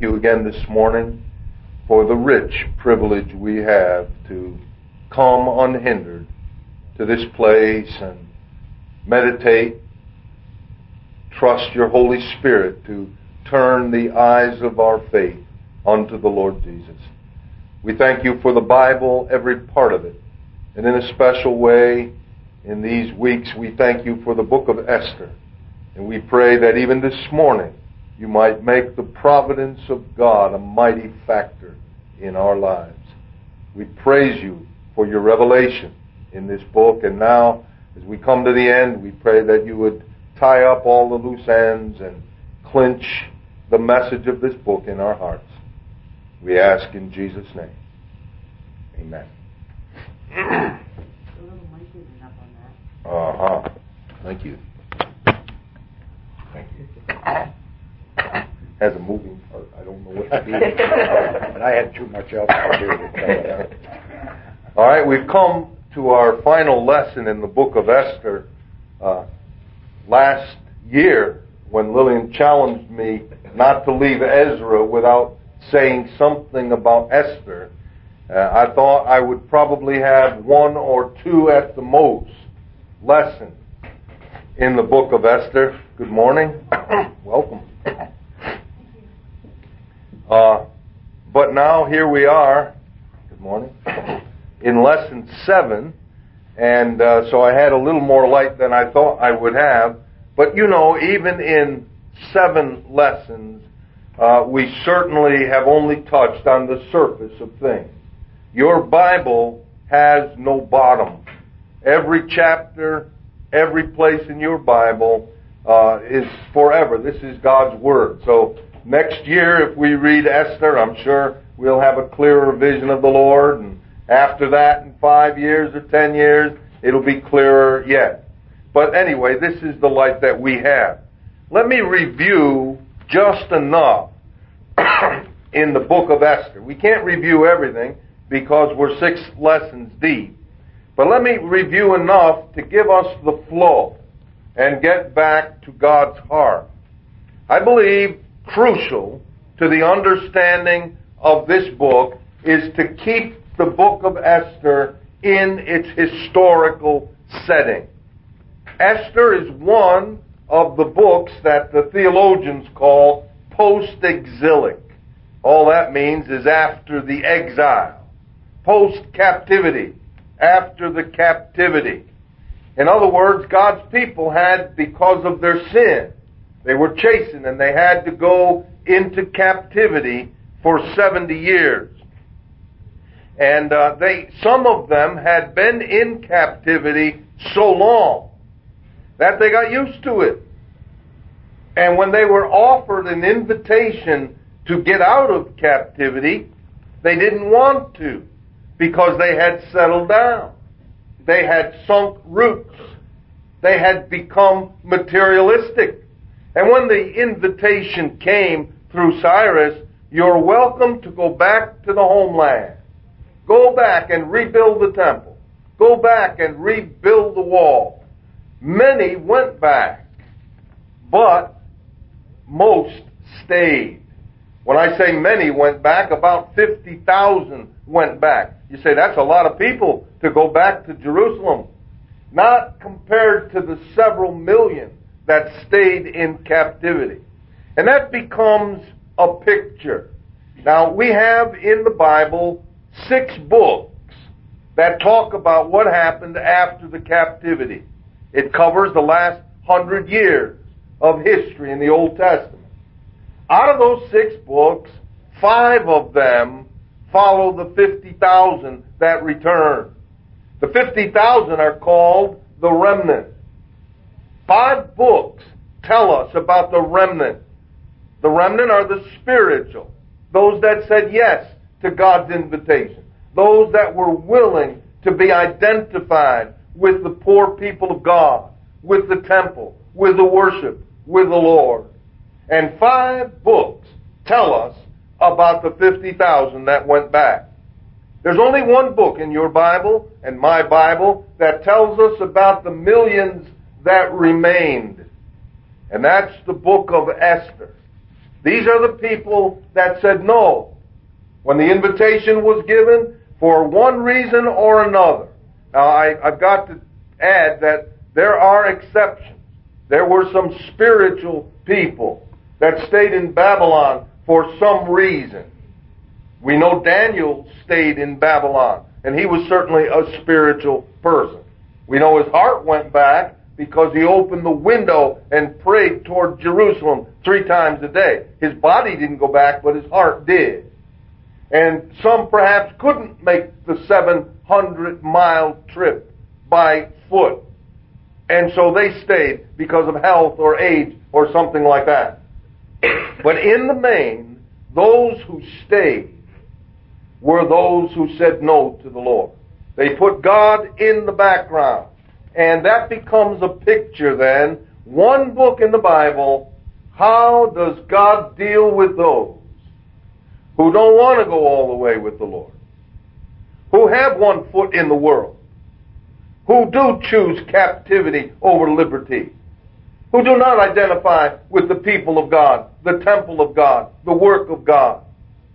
thank you again this morning for the rich privilege we have to come unhindered to this place and meditate, trust your Holy Spirit to turn the eyes of our faith unto the Lord Jesus. We thank you for the Bible, every part of it. And in a special way, in these weeks, we thank you for the book of Esther. And we pray that even this morning, you might make the providence of God a mighty factor in our lives. We praise you for your revelation in this book. And now, as we come to the end, we pray that you would tie up all the loose ends and clinch the message of this book in our hearts. We ask in Jesus' name. Amen. Thank you. Thank you. Has a moving part. I don't know what to do. But I had too much else to do. All right, we've come to our final lesson in the book of Esther. Last year, when Lillian challenged me not to leave Ezra without saying something about Esther, I thought I would probably have one or two at the most lessons in the book of Esther. Good morning. Welcome. But now here we are. Good morning. In lesson 7. And so I had a little more light than I thought I would have. But you know, even in 7 lessons, we certainly have only touched on the surface of things. Your Bible has no bottom. Every chapter, every place in your Bible is forever. This is God's Word. So next year, if we read Esther, I'm sure we'll have a clearer vision of the Lord. And after that, in 5 years or 10 years, it'll be clearer yet. But anyway, this is the light that we have. Let me review just enough in the book of Esther. We can't review everything because we're 6 lessons deep. But let me review enough to give us the flow and get back to God's heart. I believe crucial to the understanding of this book is to keep the book of Esther in its historical setting. Esther is one of the books that the theologians call post-exilic. All that means is after the exile. Post-captivity. After the captivity. In other words, God's people had, because of their sin, they were chastened and they had to go into captivity for 70 years. And some of them had been in captivity so long that they got used to it. And when they were offered an invitation to get out of captivity, they didn't want to because they had settled down. They had sunk roots. They had become materialistic. And when the invitation came through Cyrus, you're welcome to go back to the homeland. Go back and rebuild the temple. Go back and rebuild the wall. Many went back, but most stayed. When I say many went back, about 50,000 went back. You say, that's a lot of people to go back to Jerusalem. Not compared to the several million that stayed in captivity. And that becomes a picture. Now, we have in the Bible 6 books that talk about what happened after the captivity. It covers the last 100 years of history in the Old Testament. Out of those 6 books, 5 of them follow the 50,000 that returned. The 50,000 are called the remnant. 5 books tell us about the remnant. The remnant are the spiritual, those that said yes to God's invitation, those that were willing to be identified with the poor people of God, with the temple, with the worship, with the Lord. And 5 books tell us about the 50,000 that went back. There's only one book in your Bible and my Bible that tells us about the millions that remained. And that's the book of Esther. These are the people that said no when the invitation was given for one reason or another. Now, I've got to add that there are exceptions. There were some spiritual people that stayed in Babylon for some reason. We know Daniel stayed in Babylon, and he was certainly a spiritual person. We know his heart went back because he opened the window and prayed toward Jerusalem 3 times a day. His body didn't go back, but his heart did. And some perhaps couldn't make the 700-mile trip by foot. And so they stayed because of health or age or something like that. But in the main, those who stayed were those who said no to the Lord. They put God in the background. And that becomes a picture then, one book in the Bible, how does God deal with those who don't want to go all the way with the Lord, who have one foot in the world, who do choose captivity over liberty, who do not identify with the people of God, the temple of God, the work of God?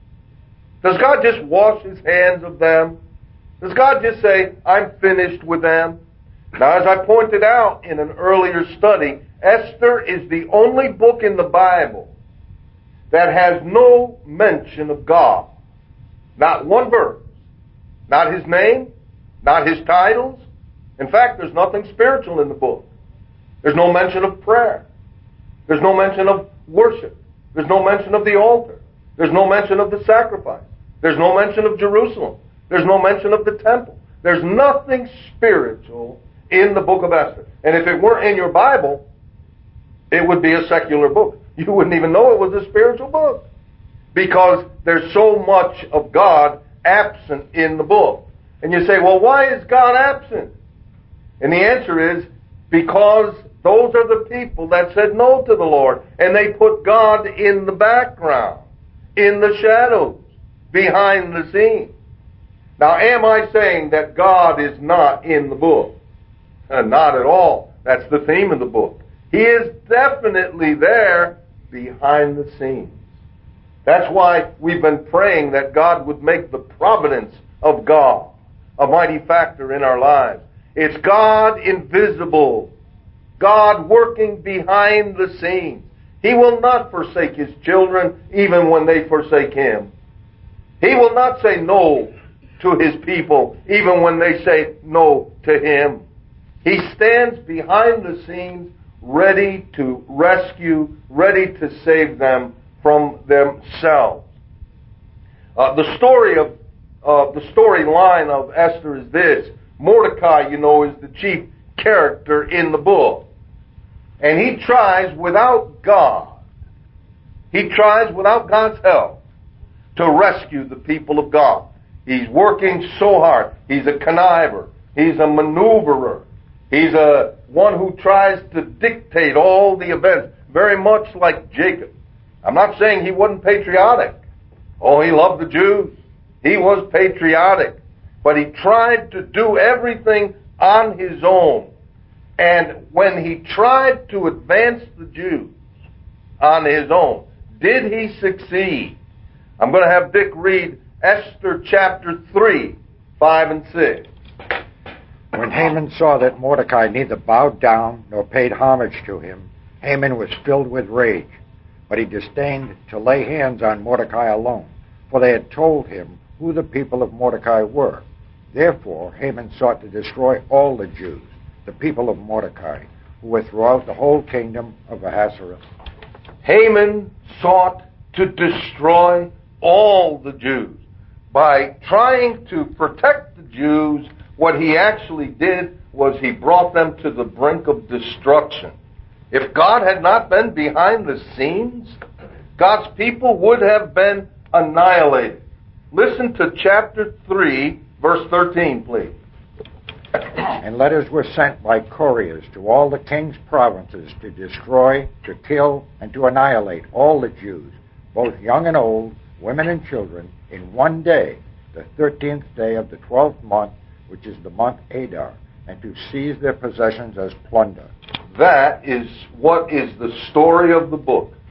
Does God just wash his hands of them? Does God just say, I'm finished with them? Now, as I pointed out in an earlier study, Esther is the only book in the Bible that has no mention of God. Not one verse. Not his name, not his titles. In fact, there's nothing spiritual in the book. There's no mention of prayer. There's no mention of worship. There's no mention of the altar. There's no mention of the sacrifice. There's no mention of Jerusalem. There's no mention of the temple. There's nothing spiritual in the book of Esther. And if it weren't in your Bible, it would be a secular book. You wouldn't even know it was a spiritual book, because there's so much of God absent in the book. And you say, well, why is God absent? And the answer is, because those are the people that said no to the Lord, and they put God in the background, in the shadows, behind the scenes. Now, am I saying that God is not in the book? Not at all. That's the theme of the book. He is definitely there behind the scenes. That's why we've been praying that God would make the providence of God a mighty factor in our lives. It's God invisible, God working behind the scenes. He will not forsake his children even when they forsake him. He will not say no to his people even when they say no to him. He stands behind the scenes, ready to rescue, ready to save them from themselves. The storyline of Esther is this. Mordecai, you know, is the chief character in the book. And he tries without God, he tries without God's help to rescue the people of God. He's working so hard. He's a conniver. He's a maneuverer. He's one who tries to dictate all the events, very much like Jacob. I'm not saying he wasn't patriotic. Oh, he loved the Jews. He was patriotic. But he tried to do everything on his own. And when he tried to advance the Jews on his own, did he succeed? I'm going to have Dick read Esther chapter 3, 5 and 6. When Haman saw that Mordecai neither bowed down nor paid homage to him, Haman was filled with rage. But he disdained to lay hands on Mordecai alone, for they had told him who the people of Mordecai were. Therefore Haman sought to destroy all the Jews, the people of Mordecai, who were throughout the whole kingdom of Ahasuerus. Haman sought to destroy all the Jews. By trying to protect the Jews, what he actually did was he brought them to the brink of destruction. If God had not been behind the scenes, God's people would have been annihilated. Listen to chapter 3, verse 13, please. And letters were sent by couriers to all the king's provinces to destroy, to kill, and to annihilate all the Jews, both young and old, women and children, in one day, the 13th day of the 12th month, which is the month Adar, and to seize their possessions as plunder. That is what is the story of the book.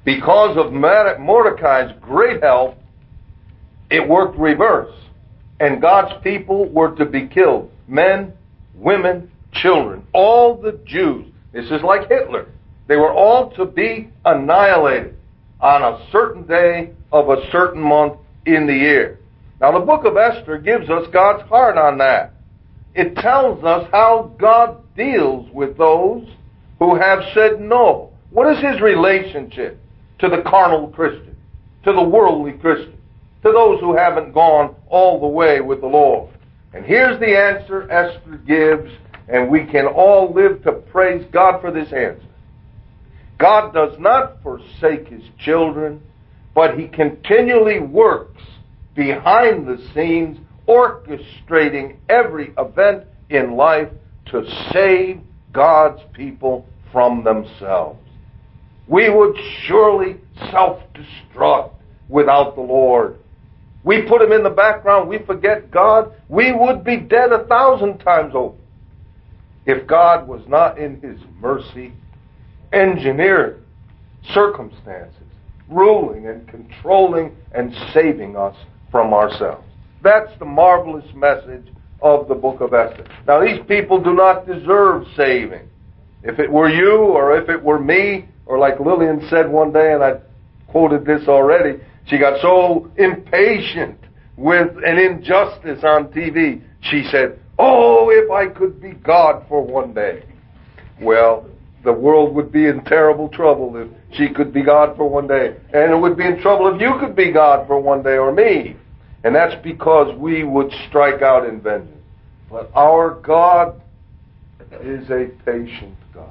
Because of Mordecai's great help, it worked reverse. And God's people were to be killed. Men, women, children, all the Jews. This is like Hitler. They were all to be annihilated on a certain day of a certain month in the year. Now the book of Esther gives us God's heart on that. It tells us how God deals with those who have said no. What is his relationship to the carnal Christian, to the worldly Christian, to those who haven't gone all the way with the Lord? And here's the answer Esther gives, and we can all live to praise God for this answer. God does not forsake his children, but he continually works behind the scenes, orchestrating every event in life to save God's people from themselves. We would surely self-destruct without the Lord. We put him in the background, we forget God, we would be dead 1,000 times over. If God was not in his mercy engineering circumstances, ruling and controlling and saving us from ourselves. That's the marvelous message of the book of Esther. Now, these people do not deserve saving. If it were you or if it were me, or like Lillian said one day, and I quoted this already, she got so impatient with an injustice on TV, she said, "Oh, if I could be God for one day." Well, the world would be in terrible trouble if she could be God for one day. And it would be in trouble if you could be God for one day, or me. And that's because we would strike out in vengeance. But our God is a patient God.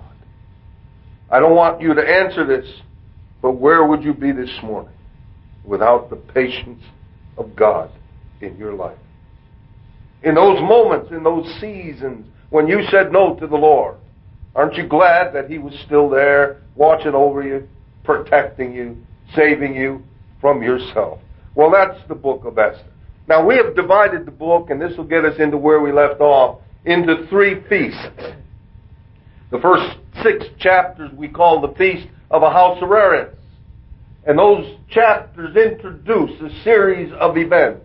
I don't want you to answer this, but where would you be this morning without the patience of God in your life? In those moments, in those seasons when you said no to the Lord, aren't you glad that he was still there, watching over you, protecting you, saving you from yourself? Well, that's the book of Esther. Now, we have divided the book, and this will get us into where we left off, into 3 feasts. The first 6 chapters we call the Feast of Ahasuerus. And those chapters introduce a series of events,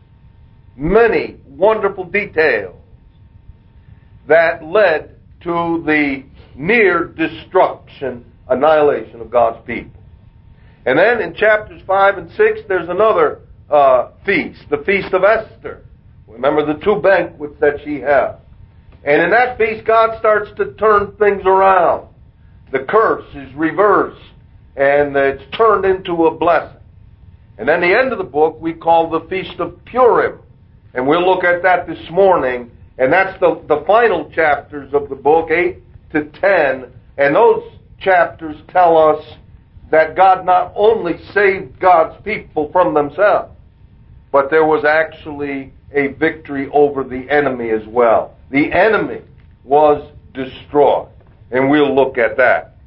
many wonderful details that led to the near destruction, annihilation of God's people. And then in chapters 5 and 6, there's another feast, the Feast of Esther. Remember the 2 banquets that she had. And in that feast, God starts to turn things around. The curse is reversed, and it's turned into a blessing. And then the end of the book we call the Feast of Purim. And we'll look at that this morning. And that's the final chapters of the book, 8 to 10. And those chapters tell us that God not only saved God's people from themselves, but there was actually a victory over the enemy as well. The enemy was destroyed. And we'll look at that.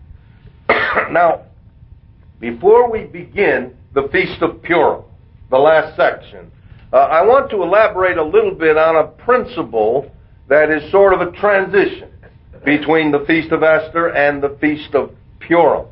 Now, before we begin the Feast of Purim, the last section, I want to elaborate a little bit on a principle that is sort of a transition between the Feast of Esther and the Feast of Purim.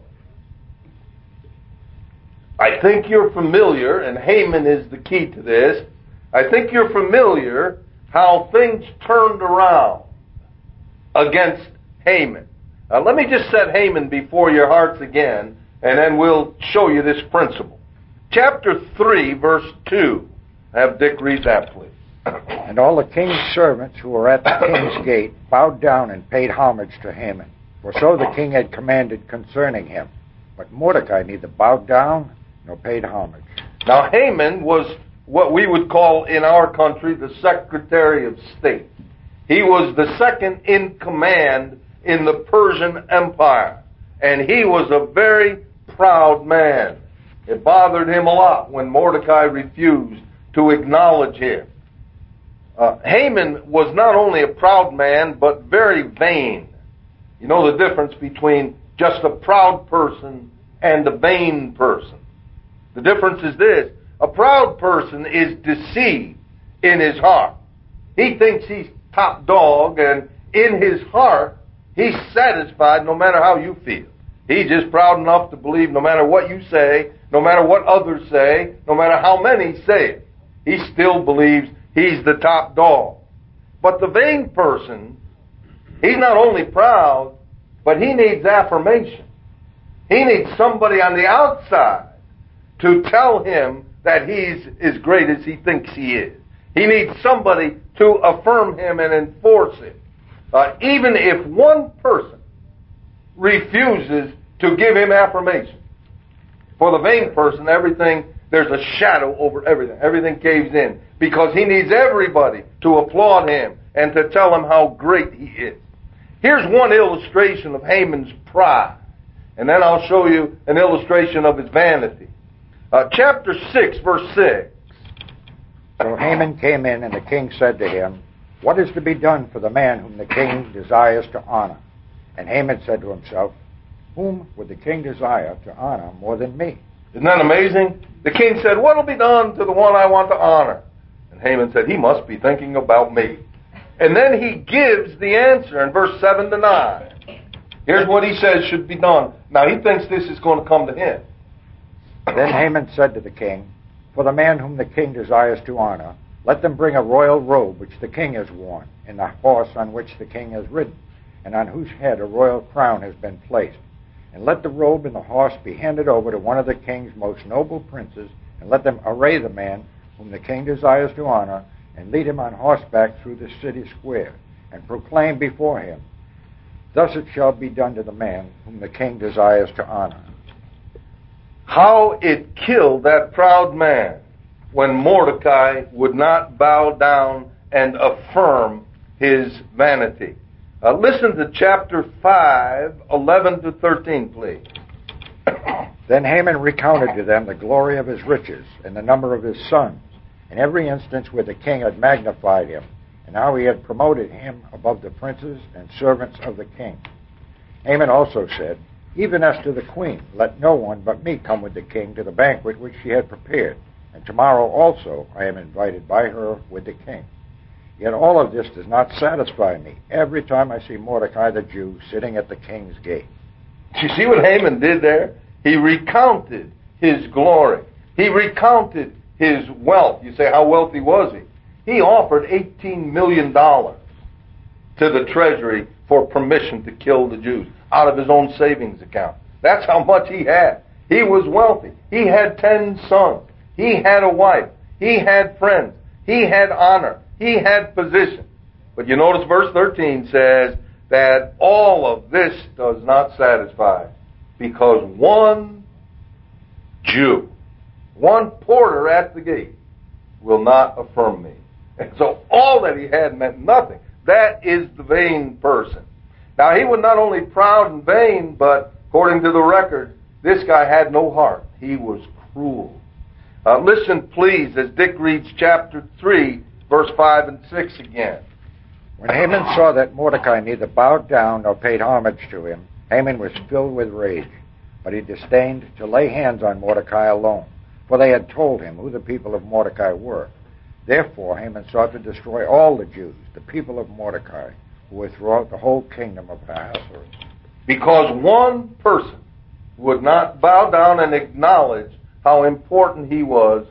I think you're familiar, and Haman is the key to this, I think you're familiar how things turned around against Haman. Now, let me just set Haman before your hearts again, and then we'll show you this principle. Chapter 3, verse 2. Have Dick read that, please. And all the king's servants who were at the king's gate bowed down and paid homage to Haman, for so the king had commanded concerning him. But Mordecai neither bowed down nor paid homage. Now, Haman was what we would call in our country the Secretary of State. He was the second in command in the Persian Empire, and he was a very proud man. It bothered him a lot when Mordecai refused to acknowledge him. Haman was not only a proud man, but very vain. You know the difference between just a proud person and a vain person. The difference is this: a proud person is deceived in his heart. He thinks he's top dog, and in his heart, he's satisfied no matter how you feel. He's just proud enough to believe no matter what you say, no matter what others say, no matter how many say it, he still believes he's the top dog. But the vain person, he's not only proud, but he needs affirmation. He needs somebody on the outside to tell him that he's as great as he thinks he is. He needs somebody to affirm him and enforce it. Even if one person refuses to give him affirmation. For the vain person, there's a shadow over everything. Everything caves in. Because he needs everybody to applaud him and to tell him how great he is. Here's one illustration of Haman's pride. And then I'll show you an illustration of his vanity. Chapter 6, verse 6. So Haman came in, and the king said to him, "What is to be done for the man whom the king desires to honor?" And Haman said to himself, "Whom would the king desire to honor more than me?" Isn't that amazing? The king said, "What will be done to the one I want to honor?" And Haman said, "He must be thinking about me." And then he gives the answer in verse 7 to 9. Here's what he says should be done. Now he thinks this is going to come to him. Then Haman said to the king, "For the man whom the king desires to honor, let them bring a royal robe which the king has worn, and the horse on which the king has ridden, and on whose head a royal crown has been placed. And let the robe and the horse be handed over to one of the king's most noble princes, and let them array the man whom the king desires to honor, and lead him on horseback through the city square, and proclaim before him, 'Thus it shall be done to the man whom the king desires to honor.'" How it killed that proud man when Mordecai would not bow down and affirm his vanity. Listen to chapter 5, 11 to 13, please. Then Haman recounted to them the glory of his riches, and the number of his sons, and every instance where the king had magnified him, and how he had promoted him above the princes and servants of the king. Haman also said, "Even as to the queen, let no one but me come with the king to the banquet which she had prepared, and tomorrow also I am invited by her with the king. Yet all of this does not satisfy me every time I see Mordecai the Jew sitting at the king's gate." You see what Haman did there? He recounted his glory. He recounted his wealth. You say, how wealthy was he? He offered $18 million to the treasury for permission to kill the Jews out of his own savings account. That's how much he had. He was wealthy. He had 10 sons. He had a wife. He had friends. He had honor. He had position. But you notice verse 13 says that all of this does not satisfy, because one Jew, one porter at the gate, will not affirm me. And so all that he had meant nothing. That is the vain person. Now, he was not only proud and vain, but according to the record, this guy had no heart. He was cruel. Listen, please, as Dick reads chapter 3, verse 5 and 6 again. When Haman saw that Mordecai neither bowed down nor paid homage to him, Haman was filled with rage. But he disdained to lay hands on Mordecai alone, for they had told him who the people of Mordecai were. Therefore Haman sought to destroy all the Jews, the people of Mordecai, who were throughout the whole kingdom of Ahasuerus. Because one person would not bow down and acknowledge how important he was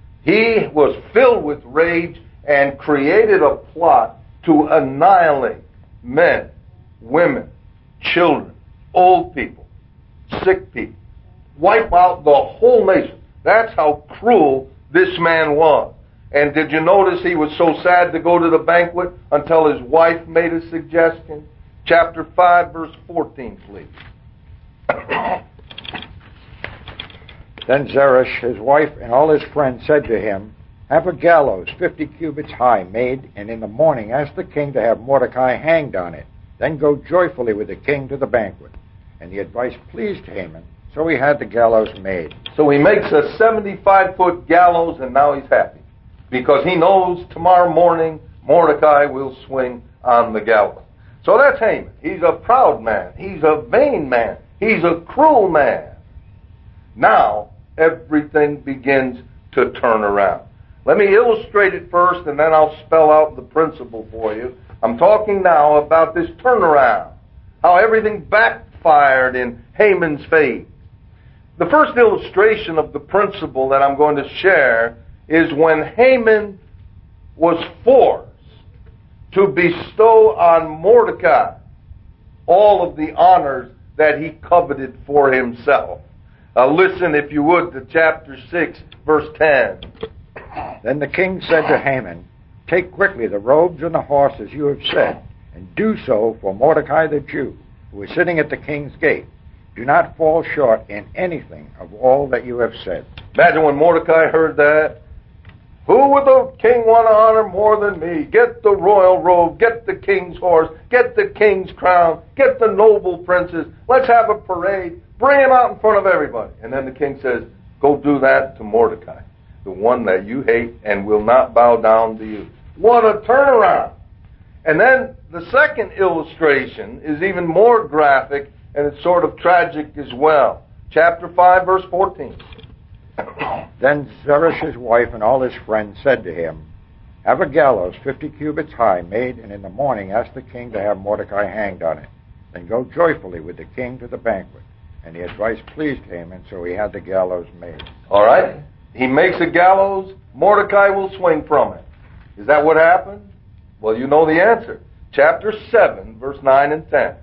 filled with rage and created a plot to annihilate men, women, children, old people, sick people, wipe out the whole nation. That's how cruel this man was. And did you notice he was so sad to go to the banquet until his wife made a suggestion? Chapter 5, verse 14, please. Then Zeresh, his wife, and all his friends said to him, "Have a gallows 50 cubits high made, and in the morning ask the king to have Mordecai hanged on it. Then go joyfully with the king to the banquet." And the advice pleased Haman, so he had the gallows made. So he makes a 75-foot gallows, and now he's happy, because he knows tomorrow morning Mordecai will swing on the gallows. So that's Haman. He's a proud man. He's a vain man. He's a cruel man. Now, everything begins to turn around. Let me illustrate it first, and then I'll spell out the principle for you. I'm talking now about this turnaround, how everything backfired in Haman's faith. The first illustration of the principle that I'm going to share is when Haman was forced to bestow on Mordecai all of the honors that he coveted for himself. Listen, if you would, to chapter 6, verse 10. Then the king said to Haman, "Take quickly the robes and the horses you have said, and do so for Mordecai the Jew, who is sitting at the king's gate. Do not fall short in anything of all that you have said." Imagine when Mordecai heard that. Who would the king want to honor more than me? Get the royal robe, get the king's horse, get the king's crown, get the noble princes. Let's have a parade. Bring him out in front of everybody. And then the king says, go do that to Mordecai, the one that you hate and will not bow down to you. What a turnaround. And then the second illustration is even more graphic, and it's sort of tragic as well. Chapter 5, verse 14. Then Zeresh's wife and all his friends said to him, "Have a gallows 50 cubits high made, and in the morning ask the king to have Mordecai hanged on it. Then go joyfully with the king to the banquet." And the advice pleased Haman, so he had the gallows made. All right. He makes a gallows. Mordecai will swing from it. Is that what happened? Well, you know the answer. Chapter 7, verse 9 and 10.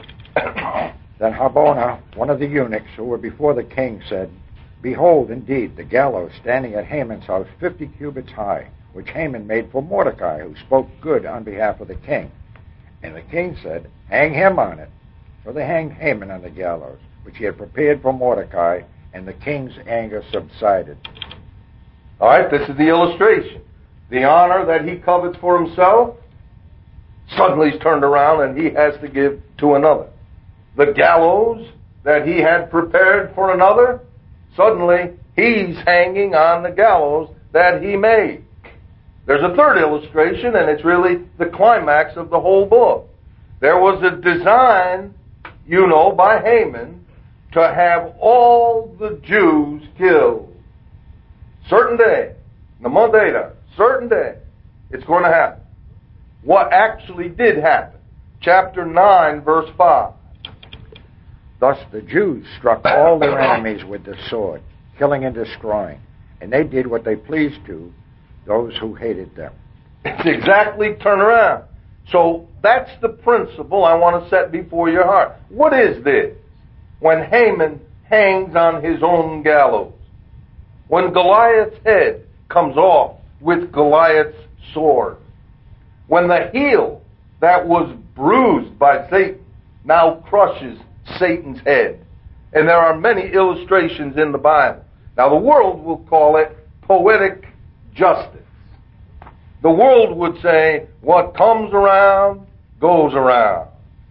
Then Harbona, one of the eunuchs who were before the king, said, "Behold, indeed, the gallows standing at Haman's house 50 cubits high, which Haman made for Mordecai, who spoke good on behalf of the king." And the king said, "Hang him on it." So they hanged Haman on the gallows, which he had prepared for Mordecai, and the king's anger subsided. All right, this is the illustration. The honor that he covets for himself suddenly is turned around and he has to give to another. The gallows that he had prepared for another, suddenly he's hanging on the gallows that he made. There's a third illustration, and it's really the climax of the whole book. There was a design, by Haman to have all the Jews killed. Certain day, the month Adar, certain day, it's going to happen. What actually did happen? Chapter 9, verse 5. Thus the Jews struck all their enemies with the sword, killing and destroying, and they did what they pleased to those who hated them. It's exactly turn around. So that's the principle I want to set before your heart. What is this? When Haman hangs on his own gallows, when Goliath's head comes off with Goliath's sword, when the heel that was bruised by Satan now crushes Satan's head. And there are many illustrations in the Bible. Now the world will call it poetic justice. The world would say, what comes around, goes around.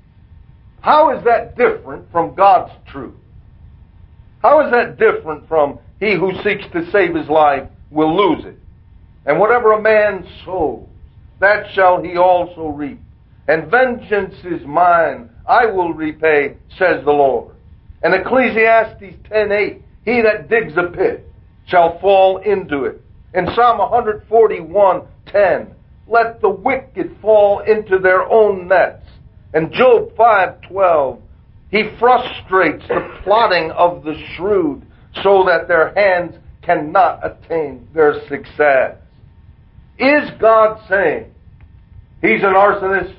How is that different from God's truth? How is that different from he who seeks to save his life will lose it? And whatever a man sows, that shall he also reap. And vengeance is mine, I will repay, says the Lord. And Ecclesiastes 10:8, he that digs a pit shall fall into it. In Psalm 141:10, let the wicked fall into their own nets. And Job 5:12, he frustrates the plotting of the shrewd so that their hands cannot attain their success. Is God saying he's an arsonist?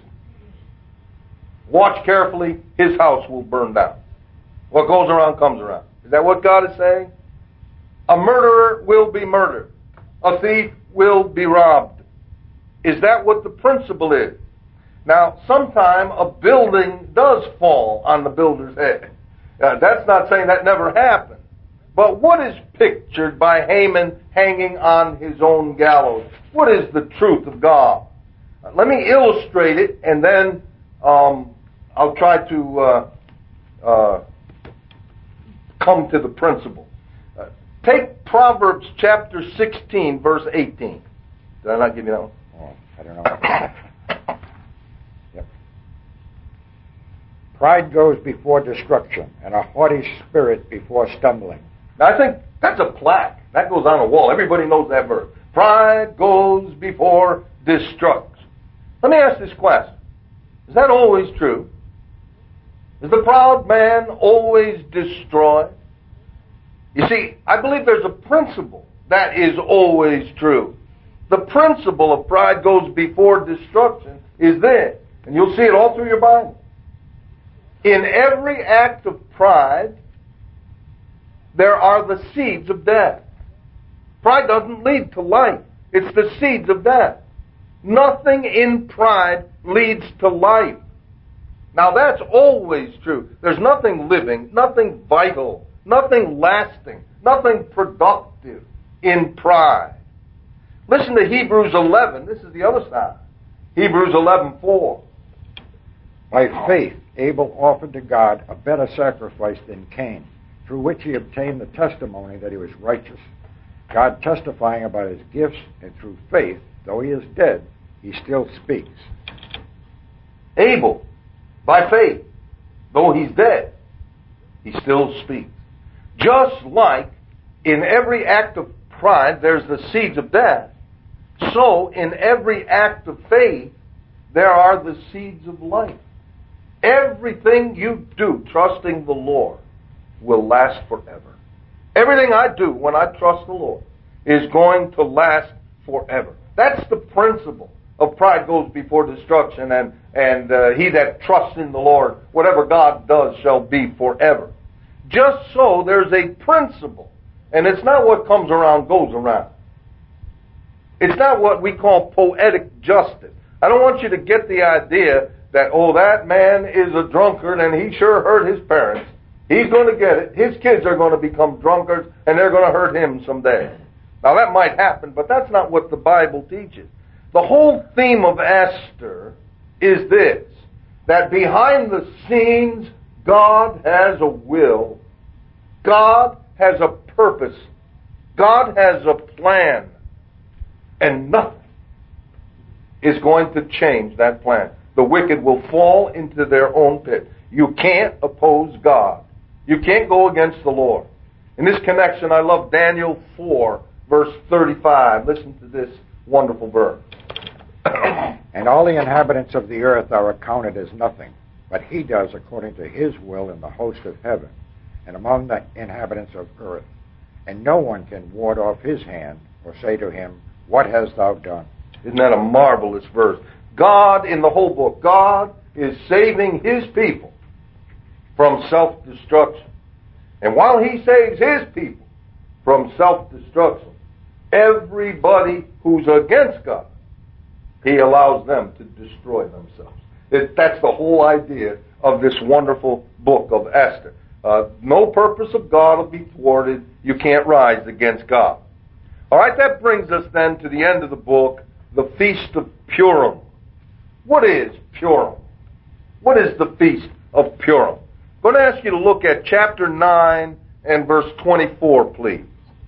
Watch carefully, his house will burn down. What goes around comes around. Is that what God is saying? A murderer will be murdered. A thief will be robbed. Is that what the principle is? Now, sometime a building does fall on the builder's head. That's not saying that never happened. But what is pictured by Haman hanging on his own gallows? What is the truth of God? Let me illustrate it, and then I'll try to come to the principle. Take Proverbs chapter 16, verse 18. Did I not give you that one? Oh, I don't know. Yep. Pride goes before destruction, and a haughty spirit before stumbling. Now, I think that's a plaque. That goes on a wall. Everybody knows that verse. Pride goes before destruction. Let me ask this question. Is that always true? Is the proud man always destroyed? You see, I believe there's a principle that is always true. The principle of pride goes before destruction is this, and you'll see it all through your Bible. In every act of pride, there are the seeds of death. Pride doesn't lead to life. It's the seeds of death. Nothing in pride leads to life. Now that's always true. There's nothing living, nothing vital, nothing lasting, nothing productive in pride. Listen to Hebrews 11. This is the other side. Hebrews 11:4. By faith, Abel offered to God a better sacrifice than Cain, through which he obtained the testimony that he was righteous, God testifying about his gifts, and through faith, though he is dead, he still speaks. Abel, by faith, though he's dead, he still speaks. Just like in every act of pride there's the seeds of death, so in every act of faith there are the seeds of life. Everything you do trusting the Lord will last forever. Everything I do when I trust the Lord is going to last forever. That's the principle of pride goes before destruction, and he that trusts in the Lord, whatever God does shall be forever. Just so there's a principle, and it's not what comes around goes around. It's not what we call poetic justice. I don't want you to get the idea that, oh, that man is a drunkard and he sure hurt his parents. He's going to get it. His kids are going to become drunkards and they're going to hurt him someday. Now that might happen, but that's not what the Bible teaches. The whole theme of Esther is this, that behind the scenes, God has a will. God has a purpose. God has a plan. And nothing is going to change that plan. The wicked will fall into their own pit. You can't oppose God. You can't go against the Lord. In this connection, I love Daniel 4, verse 35. Listen to this wonderful verse. And all the inhabitants of the earth are accounted as nothing, but he does according to his will in the host of heaven and among the inhabitants of earth. And no one can ward off his hand or say to him, what hast thou done? Isn't that a marvelous verse? God, in the whole book, God is saving his people from self-destruction. And while he saves his people from self-destruction, everybody who's against God, he allows them to destroy themselves. That's the whole idea of this wonderful book of Esther. No purpose of God will be thwarted. You can't rise against God. All right, that brings us then to the end of the book, the Feast of Purim. What is Purim? What is the Feast of Purim? I'm going to ask you to look at chapter 9 and verse 24, please.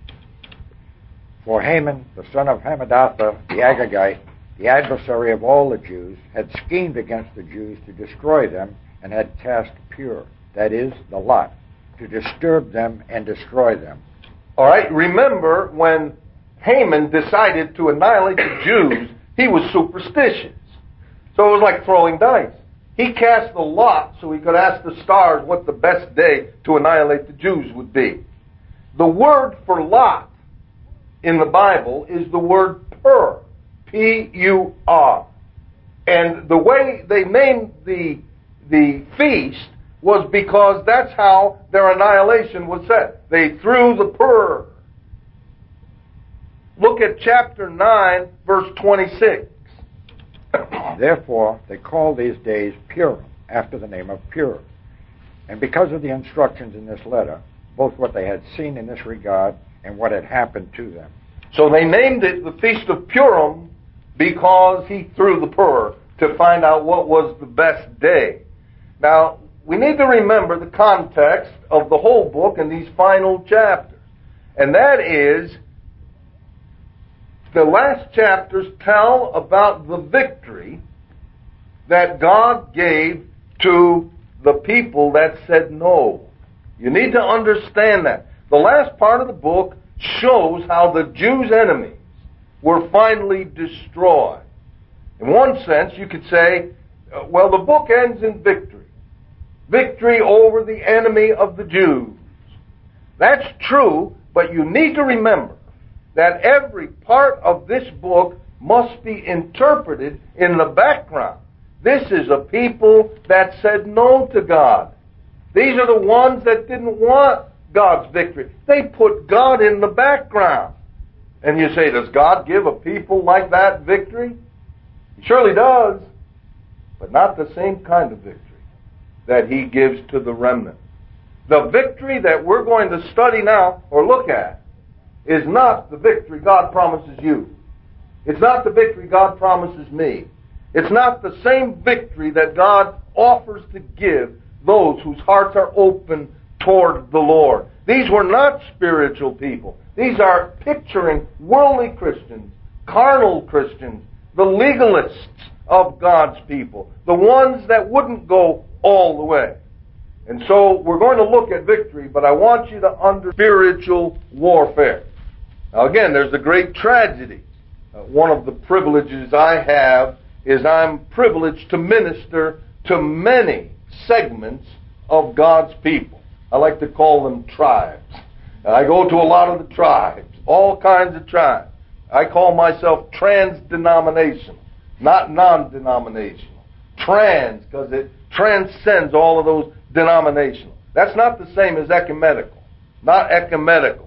For Haman, the son of Hammedatha, the Agagite, the adversary of all the Jews, had schemed against the Jews to destroy them and had cast Pur, that is, the lot, to disturb them and destroy them. All right, remember when Haman decided to annihilate the Jews, he was superstitious. So it was like throwing dice. He cast the lot so he could ask the stars what the best day to annihilate the Jews would be. The word for lot in the Bible is the word Pur, P-U-R. And the way they named the feast was because that's how their annihilation was set. They threw the Pur. Look at chapter 9, verse 26. Therefore, they call these days Purim, after the name of Pur. And because of the instructions in this letter, both what they had seen in this regard and what had happened to them. So they named it the Feast of Purim because he threw the Pur to find out what was the best day. Now, we need to remember the context of the whole book in these final chapters. And that is, the last chapters tell about the victory that God gave to the people that said no. You need to understand that. The last part of the book shows how the Jews' enemies were finally destroyed. In one sense, you could say, well, the book ends in victory. victory over the enemy of the Jews. That's true, but you need to remember that every part of this book must be interpreted in the background. This is a people that said no to God. These are the ones that didn't want God's victory. They put God in the background. And you say, does God give a people like that victory? He surely does, but not the same kind of victory that He gives to the remnant. The victory that we're going to study now, or look at, is not the victory God promises you. It's not the victory God promises me. It's not the same victory that God offers to give those whose hearts are open toward the Lord. These were not spiritual people. These are picturing worldly Christians, carnal Christians, the legalists of God's people, the ones that wouldn't go all the way. And so we're going to look at victory, but I want you to understand spiritual warfare. Now again, there's a great tragedy. One of the privileges I have is I'm privileged to minister to many segments of God's people. I like to call them tribes. I go to a lot of the tribes, all kinds of tribes. I call myself trans-denominational, not non-denominational. Trans, because it transcends all of those denominational. That's not the same as ecumenical. Not ecumenical.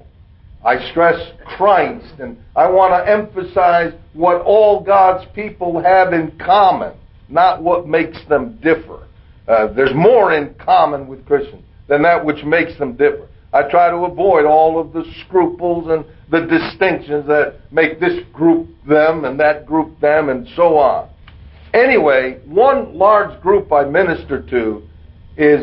I stress Christ, and I want to emphasize what all God's people have in common, not what makes them differ. There's more in common with Christians than that which makes them differ. I try to avoid all of the scruples and the distinctions that make this group them and that group them and so on. Anyway, one large group I minister to is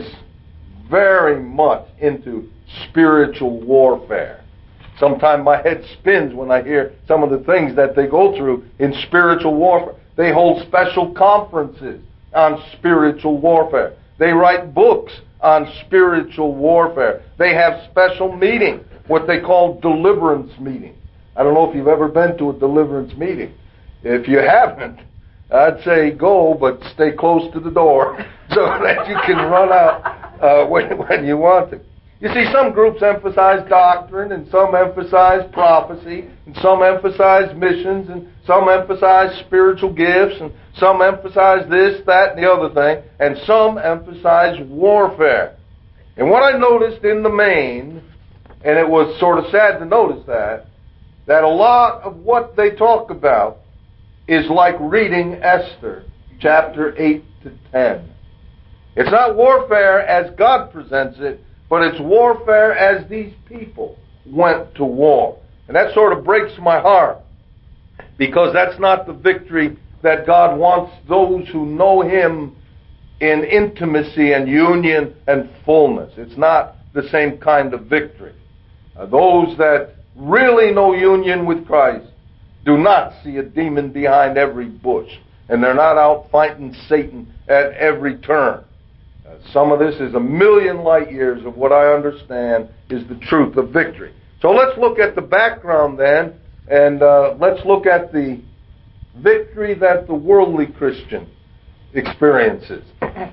very much into spiritual warfare. Sometimes my head spins when I hear some of the things that they go through in spiritual warfare. They hold special conferences on spiritual warfare. They write books on spiritual warfare. They have special meetings, what they call deliverance meetings. I don't know if you've ever been to a deliverance meeting. If you haven't, I'd say go, but stay close to the door so that you can run out when you want to. You see, some groups emphasize doctrine, and some emphasize prophecy, and some emphasize missions, and some emphasize spiritual gifts, and some emphasize this, that, and the other thing, and some emphasize warfare. And what I noticed in the main, and it was sort of sad to notice that a lot of what they talk about is like reading Esther, chapter 8 to 10. It's not warfare as God presents it, but it's warfare as these people went to war. And that sort of breaks my heart, because that's not the victory that God wants those who know Him in intimacy and union and fullness. It's not the same kind of victory. Those that really know union with Christ do not see a demon behind every bush, and they're not out fighting Satan at every turn. Some of this is a million light years of what I understand is the truth of victory. So let's look at the background then, and let's look at the victory that the worldly Christian experiences.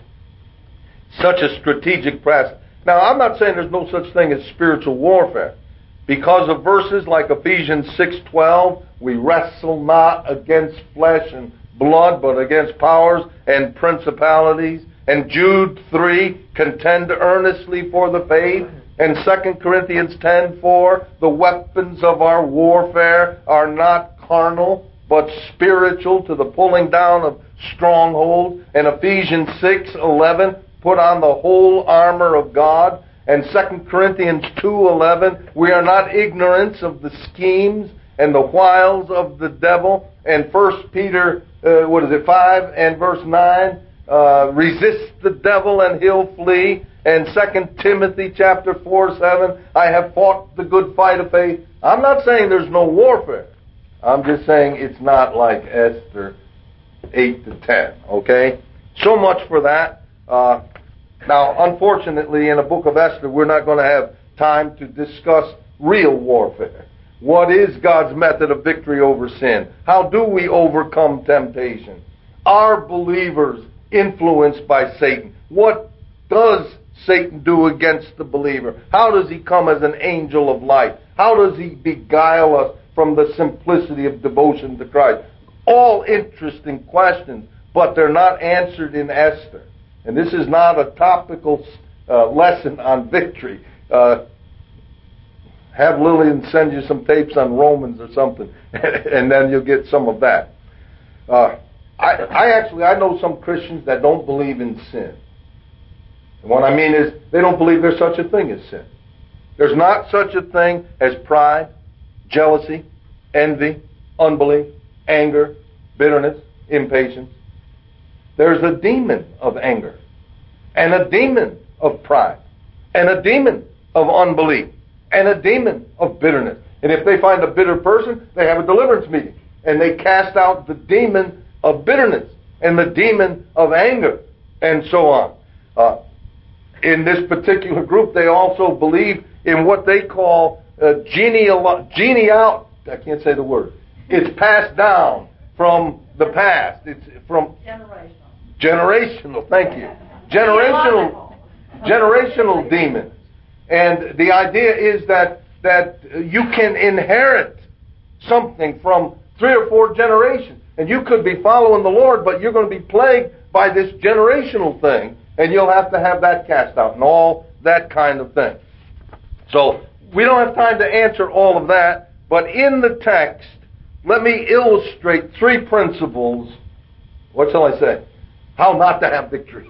Such a strategic press. Now, I'm not saying there's no such thing as spiritual warfare. Because of verses like Ephesians 6:12, we wrestle not against flesh and blood, but against powers and principalities. And Jude 3, contend earnestly for the faith. And 2 Corinthians 10:4, the weapons of our warfare are not carnal, but spiritual, to the pulling down of strongholds. And Ephesians 6:11, put on the whole armor of God. And 2 Corinthians 2:11, we are not ignorant of the schemes and the wiles of the devil. And 1 Peter 5 and verse 9, resist the devil and he'll flee. And 2 Timothy chapter 4:7, I have fought the good fight of faith. I'm not saying there's no warfare. I'm just saying it's not like Esther 8 to 10. Okay? So much for that. Now, unfortunately, in a book of Esther, we're not going to have time to discuss real warfare. What is God's method of victory over sin? How do we overcome temptation? Are believers influenced by Satan? What does Satan do against the believer? How does he come as an angel of light? How does he beguile us from the simplicity of devotion to Christ? All interesting questions, but they're not answered in Esther. And this is not a topical lesson on victory. Have Lillian send you some tapes on Romans or something, and then you'll get some of that. I know some Christians that don't believe in sin. And what I mean is, they don't believe there's such a thing as sin. There's not such a thing as pride, jealousy, envy, unbelief, anger, bitterness, impatience. There's a demon of anger, and a demon of pride, and a demon of unbelief, and a demon of bitterness. And if they find a bitter person, they have a deliverance meeting, and they cast out the demon of bitterness and the demon of anger, and so on. In this particular group, they also believe in what they call I can't say the word. It's passed down from the past. It's from generational. Thank you. Generational demons. And the idea is that you can inherit something from 3 or 4 generations. And you could be following the Lord, but you're going to be plagued by this generational thing, and you'll have to have that cast out and all that kind of thing. So we don't have time to answer all of that, but in the text, let me illustrate 3 principles. What shall I say? How not to have victory.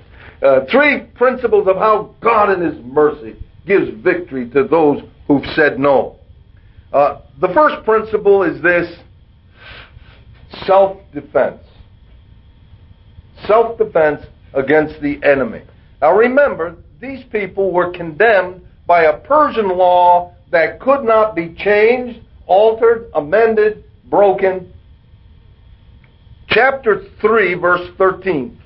3 principles of how God in His mercy gives victory to those who've said no. The first principle is this: self-defense. Self-defense against the enemy. Now remember, these people were condemned by a Persian law that could not be changed, altered, amended, broken. Chapter 3, verse 13.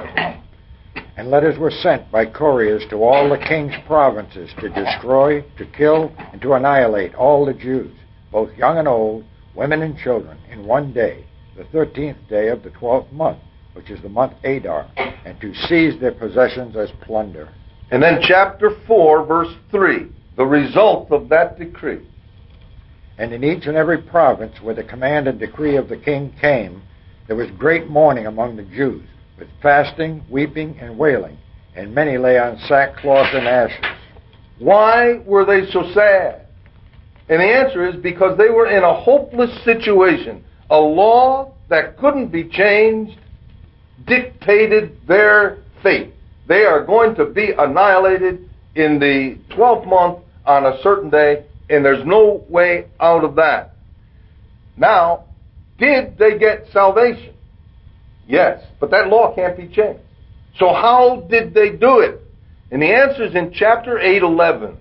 And letters were sent by couriers to all the king's provinces to destroy, to kill, and to annihilate all the Jews, both young and old, women and children, in one day, the 13th day of the 12th month, which is the month Adar, and to seize their possessions as plunder. And then chapter 4, verse 3, the result of that decree. And in each and every province where the command and decree of the king came, there was great mourning among the Jews, with fasting, weeping, and wailing, and many lay on sackcloth and ashes. Why were they so sad? And the answer is because they were in a hopeless situation. A law that couldn't be changed dictated their fate. They are going to be annihilated in the 12th month on a certain day, and there's no way out of that. Now, did they get salvation? Yes, but that law can't be changed. So how did they do it? And the answer is in chapter 8:11.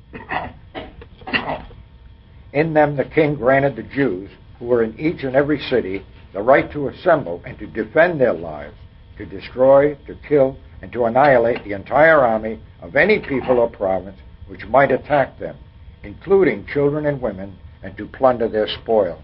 In them the king granted the Jews, who were in each and every city, the right to assemble and to defend their lives, to destroy, to kill, and to annihilate the entire army of any people or province which might attack them, including children and women, and to plunder their spoil.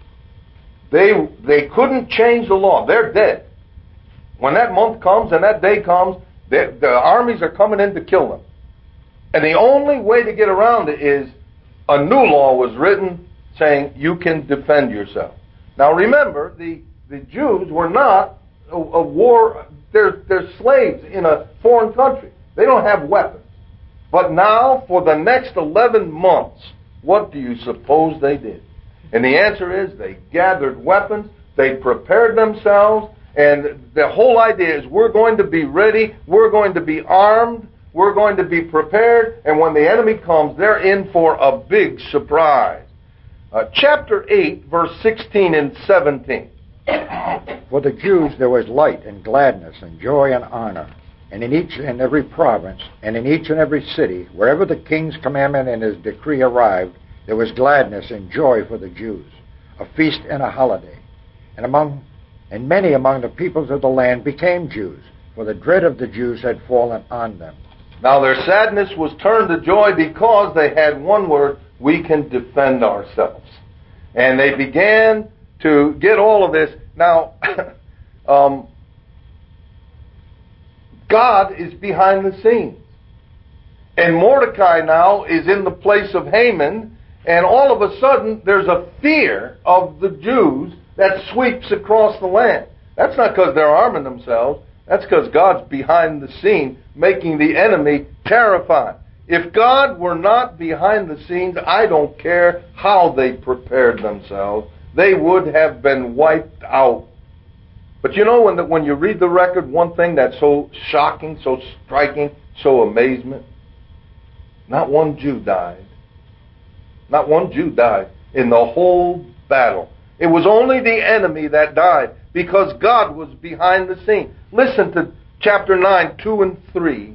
They couldn't change the law. They're dead. When that month comes and that day comes, the armies are coming in to kill them. And the only way to get around it is a new law was written saying you can defend yourself. Now remember, the Jews were not a war. They're slaves in a foreign country. They don't have weapons. But now, for the next 11 months, what do you suppose they did? And the answer is they gathered weapons, they prepared themselves, and the whole idea is we're going to be ready, we're going to be armed, we're going to be prepared, and when the enemy comes, they're in for a big surprise. Chapter 8, verse 16 and 17. For the Jews there was light and gladness and joy and honor, and in each and every province, and in each and every city, wherever the king's commandment and his decree arrived, there was gladness and joy for the Jews, a feast and a holiday. And many among the peoples of the land became Jews, for the dread of the Jews had fallen on them. Now their sadness was turned to joy because they had one word: we can defend ourselves. And they began to get all of this. Now, God is behind the scenes. And Mordecai now is in the place of Haman, and all of a sudden there's a fear of the Jews that sweeps across the land. That's not because they're arming themselves. That's because God's behind the scene, making the enemy terrified. If God were not behind the scenes, I don't care how they prepared themselves, they would have been wiped out. But you know, when you read the record, one thing that's so shocking, so striking, so amazement, not one Jew died. Not one Jew died in the whole battle. It was only the enemy that died because God was behind the scene. Listen to chapter 9, 2 and 3.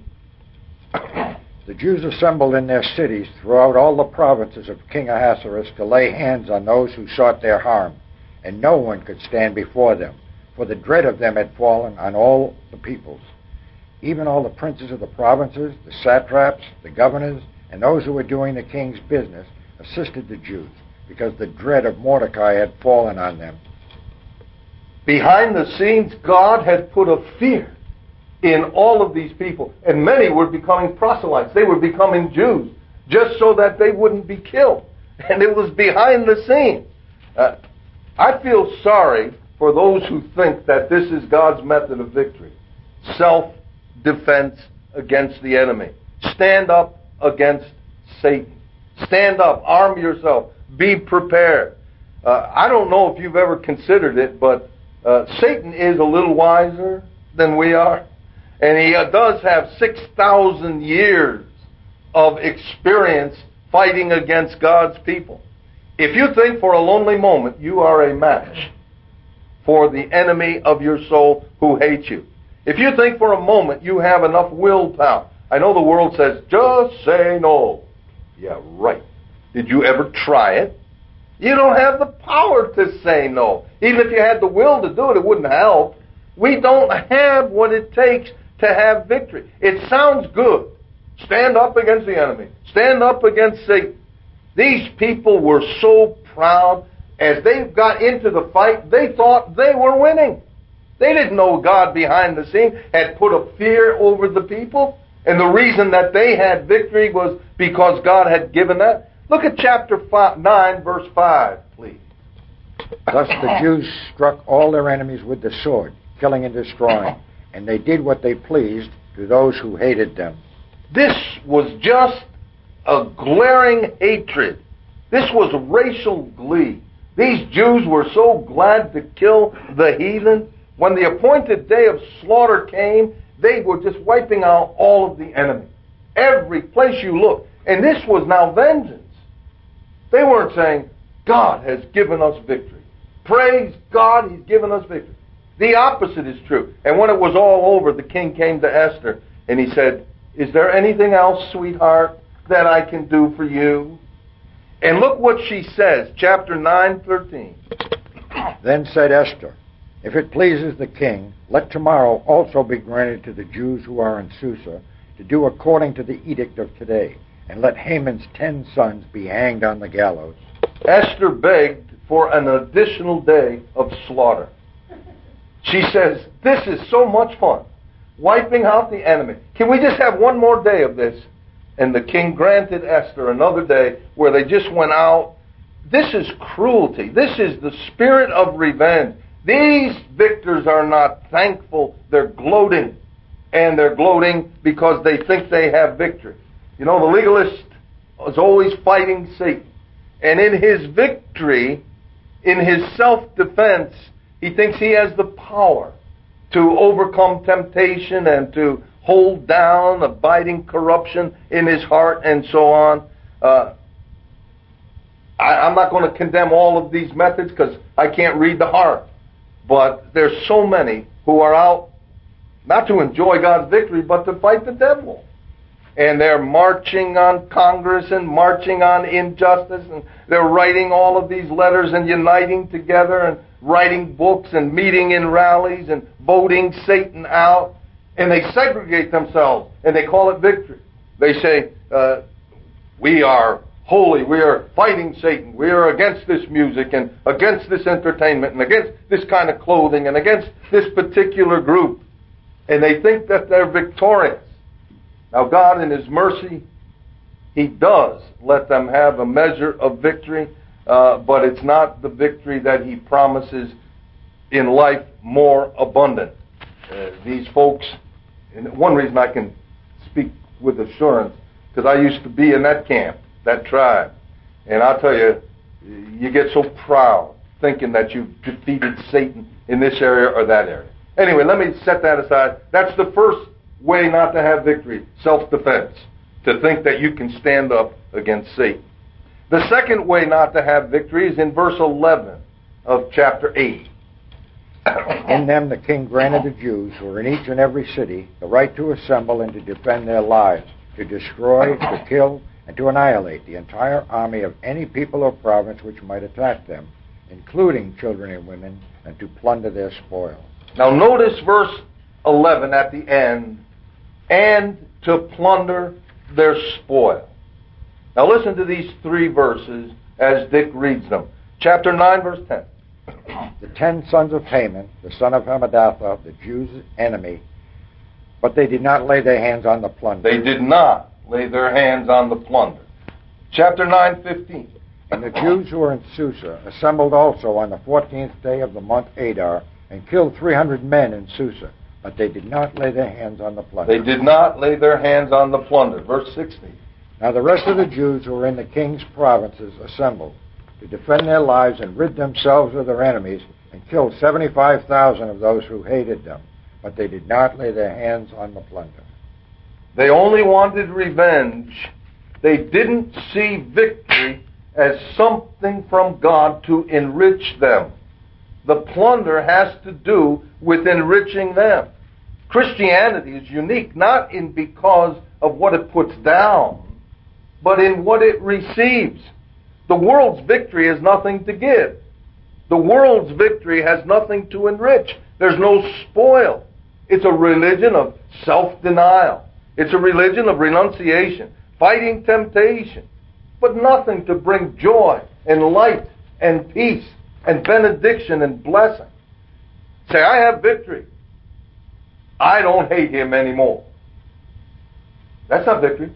The Jews assembled in their cities throughout all the provinces of King Ahasuerus to lay hands on those who sought their harm, and no one could stand before them, for the dread of them had fallen on all the peoples. Even all the princes of the provinces, the satraps, the governors, and those who were doing the king's business assisted the Jews, because the dread of Mordecai had fallen on them. Behind the scenes, God had put a fear in all of these people, and many were becoming proselytes. They were becoming Jews, just so that they wouldn't be killed. And it was behind the scenes. I feel sorry for those who think that this is God's method of victory. Self-defense against the enemy. Stand up against Satan. Stand up, arm yourself, be prepared. I don't know if you've ever considered it, but Satan is a little wiser than we are. And he does have 6,000 years of experience fighting against God's people. If you think for a lonely moment you are a match for the enemy of your soul who hates you, if you think for a moment you have enough willpower, I know the world says, just say no. Yeah, right. Did you ever try it? You don't have the power to say no. Even if you had the will to do it, it wouldn't help. We don't have what it takes to have victory. It sounds good. Stand up against the enemy. Stand up against Satan. These people were so proud. As they got into the fight, they thought they were winning. They didn't know God behind the scene had put a fear over the people. And the reason that they had victory was because God had given that. Look at chapter 9, verse 5, please. Thus the Jews struck all their enemies with the sword, killing and destroying, and they did what they pleased to those who hated them. This was just a glaring hatred. This was racial glee. These Jews were so glad to kill the heathen. When the appointed day of slaughter came, they were just wiping out all of the enemy. Every place you look. And this was now vengeance. They weren't saying, God has given us victory. Praise God, He's given us victory. The opposite is true. And when it was all over, the king came to Esther and he said, is there anything else, sweetheart, that I can do for you? And look what she says, chapter 9:13. Then said Esther, if it pleases the king, let tomorrow also be granted to the Jews who are in Susa to do according to the edict of today, and let Haman's 10 sons be hanged on the gallows. Esther begged for an additional day of slaughter. She says, this is so much fun, wiping out the enemy. Can we just have one more day of this? And the king granted Esther another day where they just went out. This is cruelty. This is the spirit of revenge. These victors are not thankful. They're gloating. And they're gloating because they think they have victory. You know, the legalist is always fighting Satan. And in his victory, in his self-defense, he thinks he has the power to overcome temptation and to hold down abiding corruption in his heart and so on. I'm not going to condemn all of these methods because I can't read the heart. But there's so many who are out not to enjoy God's victory, but to fight the devil. And they're marching on Congress and marching on injustice, and they're writing all of these letters and uniting together and writing books and meeting in rallies and voting Satan out. And they segregate themselves, and they call it victory. They say, we are holy, we are fighting Satan, we are against this music and against this entertainment and against this kind of clothing and against this particular group. And they think that they're victorious. Now, God, in His mercy, He does let them have a measure of victory, but it's not the victory that He promises in life more abundant. These folks, and one reason I can speak with assurance, because I used to be in that camp, that tribe, and I'll tell you, you get so proud thinking that you've defeated Satan in this area or that area. Anyway, let me set that aside. That's the first way not to have victory, self-defense, to think that you can stand up against Satan. The second way not to have victory is in verse 11 of chapter 8. In them the king granted the Jews who were in each and every city the right to assemble and to defend their lives, to destroy, to kill, and to annihilate the entire army of any people or province which might attack them, including children and women, and to plunder their spoil. Now notice verse 11 at the end, and to plunder their spoil. Now listen to these three verses as Dick reads them. Chapter 9, verse 10. The 10 sons of Haman, the son of Hammedatha, the Jews' enemy, but they did not lay their hands on the plunder. They did not lay their hands on the plunder. Chapter 9:15. And the Jews who were in Susa assembled also on the 14th day of the month Adar, and killed 300 men in Susa, but they did not lay their hands on the plunder. They did not lay their hands on the plunder. Verse 16. Now the rest of the Jews who were in the king's provinces assembled to defend their lives and rid themselves of their enemies, and killed 75,000 of those who hated them, but they did not lay their hands on the plunder. They only wanted revenge. They didn't see victory as something from God to enrich them. The plunder has to do with enriching them. Christianity is unique, not in because of what it puts down, but in what it receives. The world's victory has nothing to give. The world's victory has nothing to enrich. There's no spoil. It's a religion of self-denial. It's a religion of renunciation, fighting temptation, but nothing to bring joy and light and peace and benediction and blessing. Say, I have victory. I don't hate him anymore. That's not victory.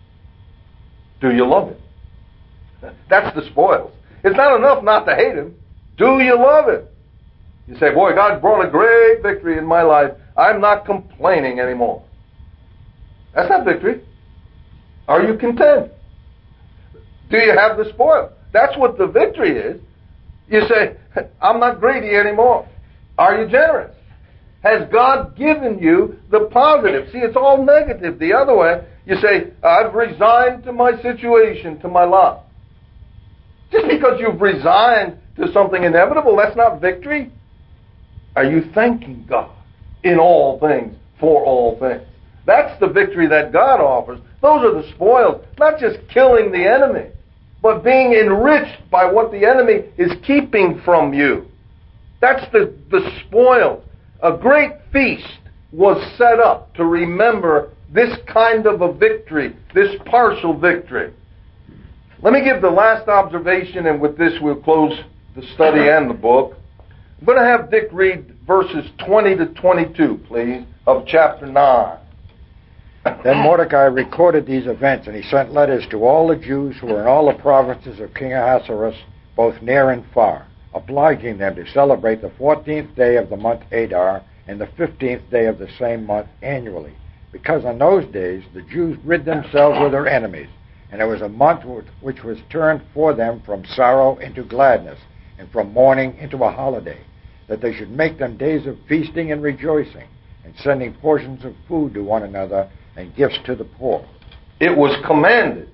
Do you love him? That's the spoils. It's not enough not to hate him. Do you love him? You say, boy, God brought a great victory in my life. I'm not complaining anymore. That's not victory. Are you content? Do you have the spoil? That's what the victory is. You say, I'm not greedy anymore. Are you generous? Has God given you the positive? See, it's all negative the other way. You say, I've resigned to my situation, to my lot. Just because you've resigned to something inevitable, that's not victory. Are you thanking God in all things, for all things? That's the victory that God offers. Those are the spoils. Not just killing the enemy, but being enriched by what the enemy is keeping from you. That's the spoils. A great feast was set up to remember this kind of a victory, this partial victory. Let me give the last observation, and with this we'll close the study and the book. I'm going to have Dick read verses 20 to 22, please, of chapter 9. Then Mordecai recorded these events, and he sent letters to all the Jews who were in all the provinces of King Ahasuerus, both near and far, obliging them to celebrate the 14th day of the month Adar and the 15th day of the same month annually, because on those days the Jews rid themselves of their enemies, and it was a month which was turned for them from sorrow into gladness, and from mourning into a holiday, that they should make them days of feasting and rejoicing, and sending portions of food to one another, and gifts to the poor. It was commanded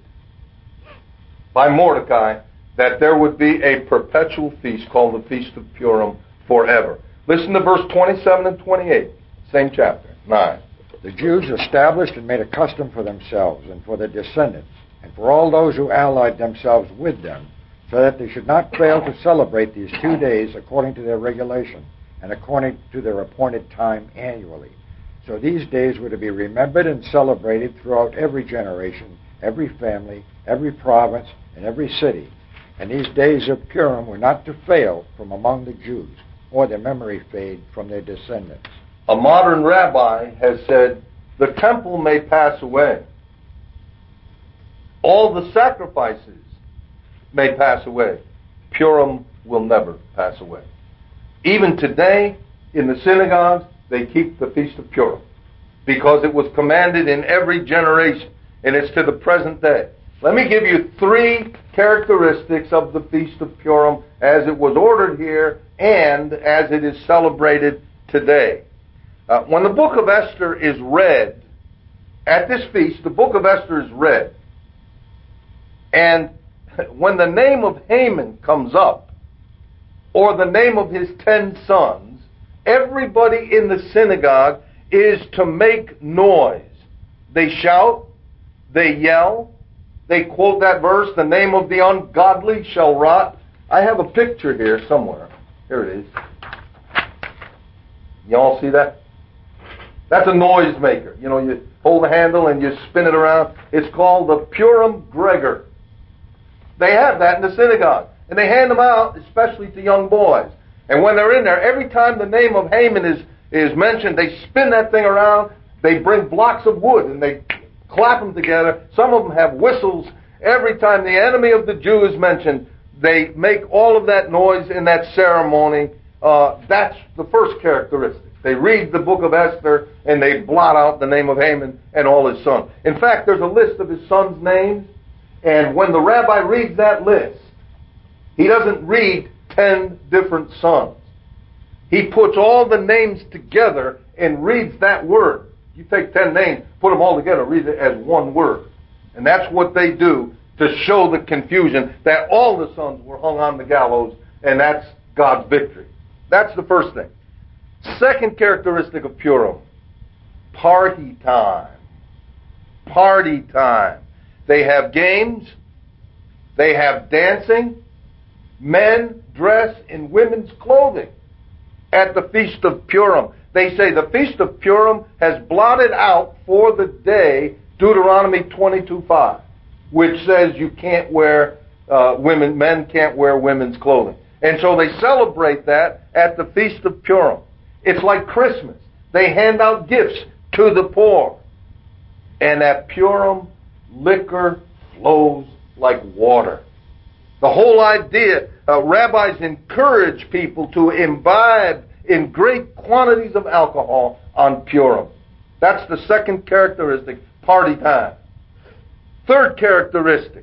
by Mordecai that there would be a perpetual feast called the Feast of Purim forever. Listen to verse 27 and 28, same chapter, 9. The Jews established and made a custom for themselves and for their descendants, and for all those who allied themselves with them, so that they should not fail to celebrate these 2 days according to their regulation, and according to their appointed time annually. So these days were to be remembered and celebrated throughout every generation, every family, every province, and every city. And these days of Purim were not to fail from among the Jews, or their memory fade from their descendants. A modern rabbi has said, the temple may pass away. All the sacrifices may pass away. Purim will never pass away. Even today, in the synagogues, they keep the Feast of Purim because it was commanded in every generation, and it's to the present day. Let me give you 3 characteristics of the Feast of Purim as it was ordered here and as it is celebrated today. When the book of Esther is read, at this feast, the book of Esther is read. And when the name of Haman comes up, or the name of his 10 sons, everybody in the synagogue is to make noise. They shout, they yell, they quote that verse, the name of the ungodly shall rot. I have a picture here somewhere. Here it is. Y'all see that? That's a noisemaker. You know, you hold the handle and you spin it around. It's called the Purim Gregor. They have that in the synagogue. And they hand them out, especially to young boys. And when they're in there, every time the name of Haman is mentioned, they spin that thing around. They bring blocks of wood and they clap them together. Some of them have whistles. Every time the enemy of the Jew is mentioned, they make all of that noise in that ceremony. That's the first characteristic. They read the book of Esther and they blot out the name of Haman and all his sons. In fact, there's a list of his sons' names, and when the rabbi reads that list, he doesn't read 10 different sons. He puts all the names together and reads that word. You take 10 names, put them all together, read it as one word. And that's what they do to show the confusion that all the sons were hung on the gallows, and that's God's victory. That's the first thing. Second characteristic of Purim, party time. Party time. They have games. They have dancing. Men dress in women's clothing at the Feast of Purim. They say the Feast of Purim has blotted out for the day Deuteronomy 22:5, which says you can't wear men can't wear women's clothing. And so they celebrate that at the Feast of Purim. It's like Christmas. They hand out gifts to the poor. And at Purim, liquor flows like water. The whole idea, rabbis encourage people to imbibe in great quantities of alcohol on Purim. That's the second characteristic, party time. Third characteristic,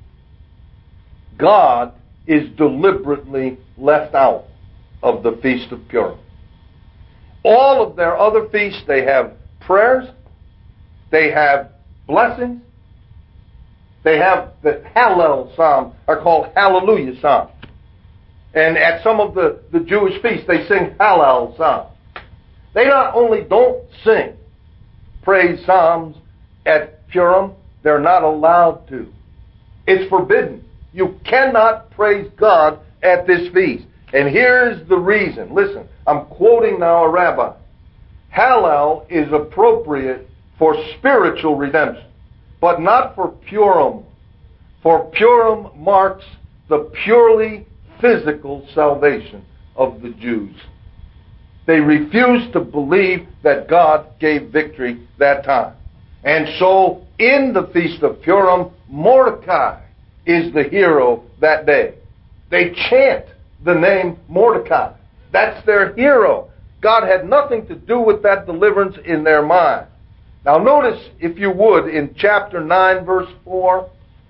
God is deliberately left out of the Feast of Purim. All of their other feasts, they have prayers, they have blessings, they have the Hallel Psalm, are called Hallelujah Psalms. And at some of the Jewish feasts, they sing Hallel Psalms. They not only don't sing praise psalms at Purim, they're not allowed to. It's forbidden. You cannot praise God at this feast. And here's the reason. Listen, I'm quoting now a rabbi. Hallel is appropriate for spiritual redemption, but not for Purim. For Purim marks the purely physical salvation of the Jews. They refused to believe that God gave victory that time. And so, in the Feast of Purim, Mordecai is the hero that day. They chant the name Mordecai. That's their hero. God had nothing to do with that deliverance in their mind. Now notice, if you would, in chapter 9, verse 4.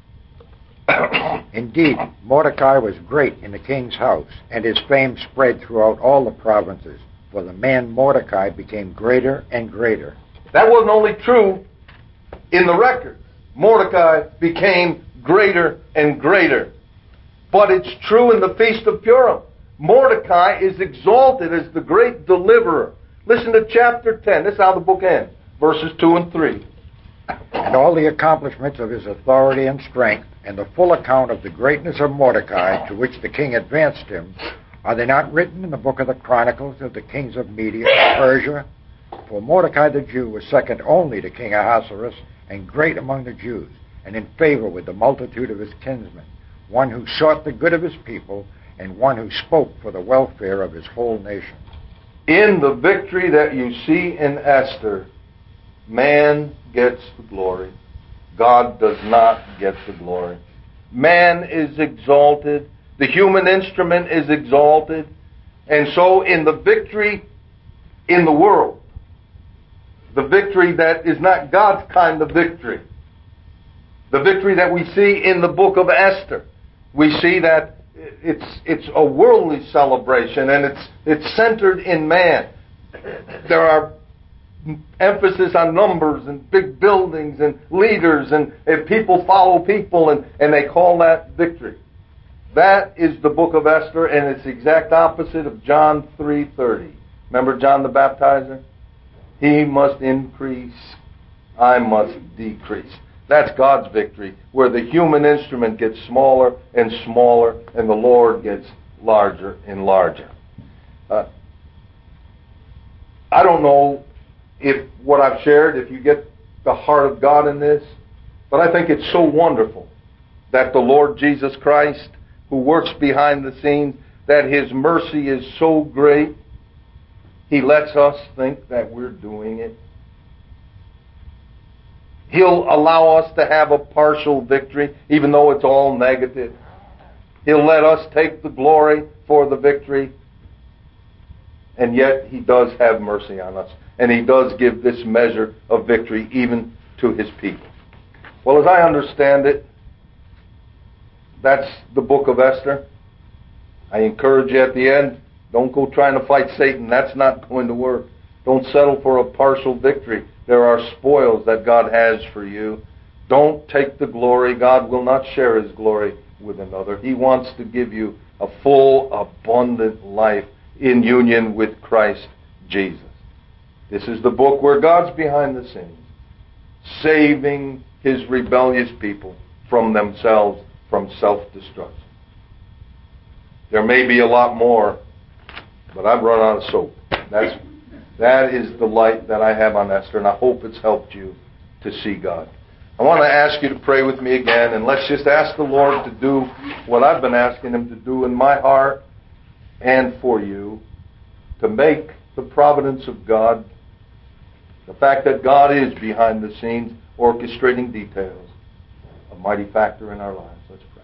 Indeed, Mordecai was great in the king's house, and his fame spread throughout all the provinces, for the man Mordecai became greater and greater. That wasn't only true in the record. Mordecai became greater and greater. But it's true in the Feast of Purim. Mordecai is exalted as the great deliverer. Listen to chapter 10. This is how the book ends. Verses 2 and 3. And all the accomplishments of his authority and strength, and the full account of the greatness of Mordecai, to which the king advanced him, are they not written in the book of the Chronicles of the kings of Media and Persia? For Mordecai the Jew was second only to King Ahasuerus, and great among the Jews, and in favor with the multitude of his kinsmen, one who sought the good of his people, and one who spoke for the welfare of his whole nation. In the victory that you see in Esther, man gets the glory. God does not get the glory. Man is exalted. The human instrument is exalted. And so in the victory in the world, the victory that is not God's kind of victory, the victory that we see in the book of Esther, we see that it's a worldly celebration, and it's centered in man. There are emphasis on numbers and big buildings and leaders, and people follow people, and they call that victory. That is the book of Esther, and it's the exact opposite of John 3:30. Remember John the Baptizer? He must increase, I must decrease. That's God's victory, where the human instrument gets smaller and smaller, and the Lord gets larger and larger. I don't know if what I've shared, if you get the heart of God in this, but I think it's so wonderful that the Lord Jesus Christ, who works behind the scenes, that His mercy is so great, He lets us think that we're doing it. He'll allow us to have a partial victory, even though it's all negative. He'll let us take the glory for the victory. And yet He does have mercy on us. And He does give this measure of victory even to His people. Well, as I understand it, that's the book of Esther. I encourage you at the end, don't go trying to fight Satan. That's not going to work. Don't settle for a partial victory. There are spoils that God has for you. Don't take the glory. God will not share His glory with another. He wants to give you a full, abundant life in union with Christ Jesus. This is the book where God's behind the scenes, saving His rebellious people from themselves, from self-destruction. There may be a lot more, but I've run out of soap. That is the light that I have on Esther, and I hope it's helped you to see God. I want to ask you to pray with me again, and let's just ask the Lord to do what I've been asking Him to do in my heart and for you, to make the providence of God, the fact that God is behind the scenes, orchestrating details, a mighty factor in our lives. Let's pray.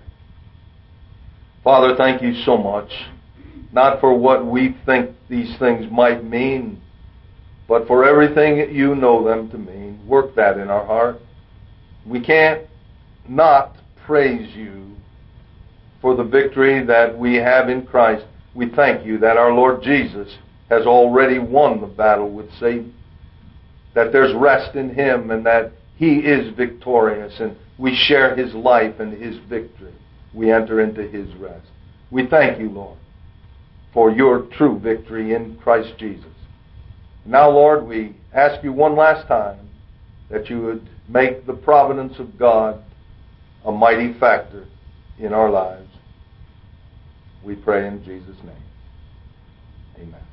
Father, thank you so much, not for what we think these things might mean, but for everything that you know them to mean. Work that in our heart. We can't not praise you for the victory that we have in Christ. We thank you that our Lord Jesus has already won the battle with Satan, that there's rest in Him, and that He is victorious, and we share His life and His victory. We enter into His rest. We thank you, Lord, for your true victory in Christ Jesus. Now, Lord, we ask you one last time that you would make the providence of God a mighty factor in our lives. We pray in Jesus' name. Amen.